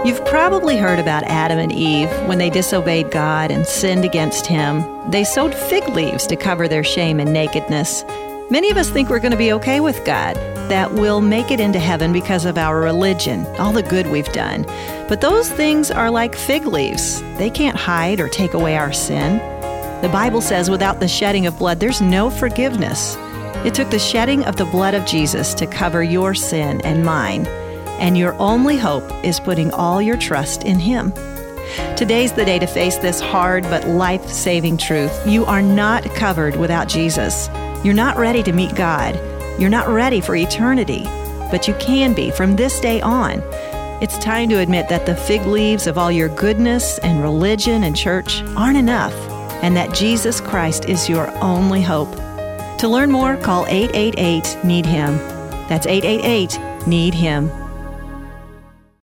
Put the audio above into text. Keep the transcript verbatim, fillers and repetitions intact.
You've probably heard about Adam and Eve when they disobeyed God and sinned against Him. They sewed fig leaves to cover their shame and nakedness. Many of us think we're going to be okay with God, that we'll make it into heaven because of our religion, all the good we've done. But those things are like fig leaves. They can't hide or take away our sin. The Bible says without the shedding of blood, there's no forgiveness. It took the shedding of the blood of Jesus to cover your sin and mine. And your only hope is putting all your trust in Him. Today's the day to face this hard but life-saving truth. You are not covered without Jesus. You're not ready to meet God. You're not ready for eternity, but you can be from this day on. It's time to admit that the fig leaves of all your goodness and religion and church aren't enough, and that Jesus Christ is your only hope. To learn more, call eight eight eight, need him. That's eight eight eight, need him.